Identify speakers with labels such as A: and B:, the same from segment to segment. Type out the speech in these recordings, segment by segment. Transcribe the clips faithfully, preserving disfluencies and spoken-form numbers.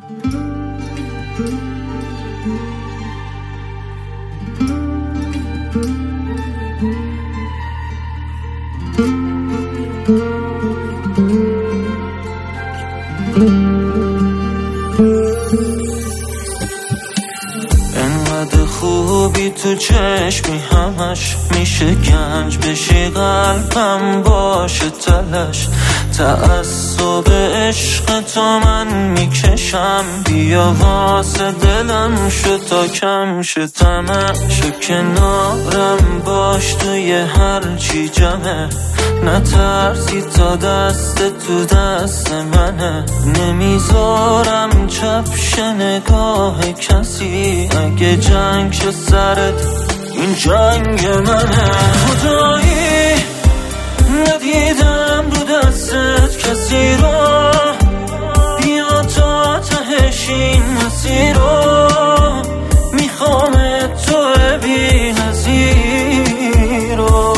A: انقدر خوبی تو چشمی همش میشه گنج بشی قلبم باشه تلش تعصب عشق تو من میکشم بیا واسه دلم شو تا کم شتمه شو کنارم باش توی هر چی جمعه نترسی تا دست تو دست منه نمیذارم چپش نگاه کسی اگه جنگ شو سرت این جنگ منه خدایی ندیدم رو دستت کسی رو بیا تا تهش این مسیر رو میخوام تو بی نظیر رو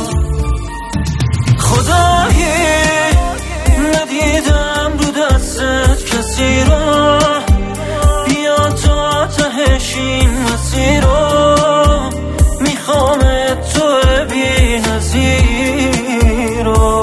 A: خدایی ندیدم رو دستت کسی رو بیا تا تهش این مسیر رو میخوام تو بی نظیر رو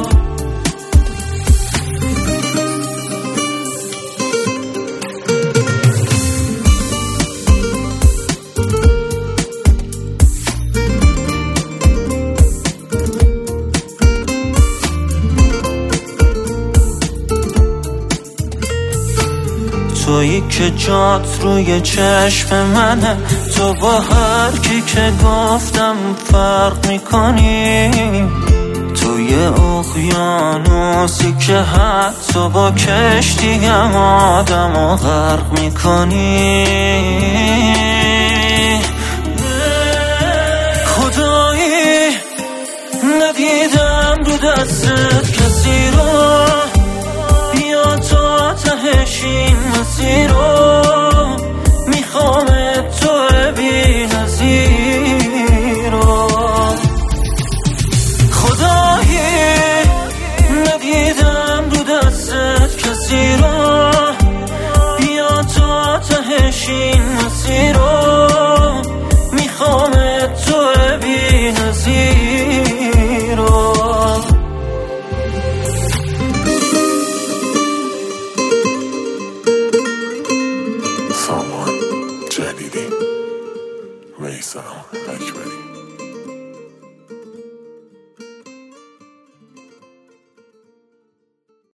A: تویی که جات روی چشم منه تو با هر کی که گفتم فرق میکنی توی اقیانوسی که حتی با کشتی هم آدم و غرق میکنی خدایی ندیدم رو دستت کسی رو بیا تا تهش این مسیر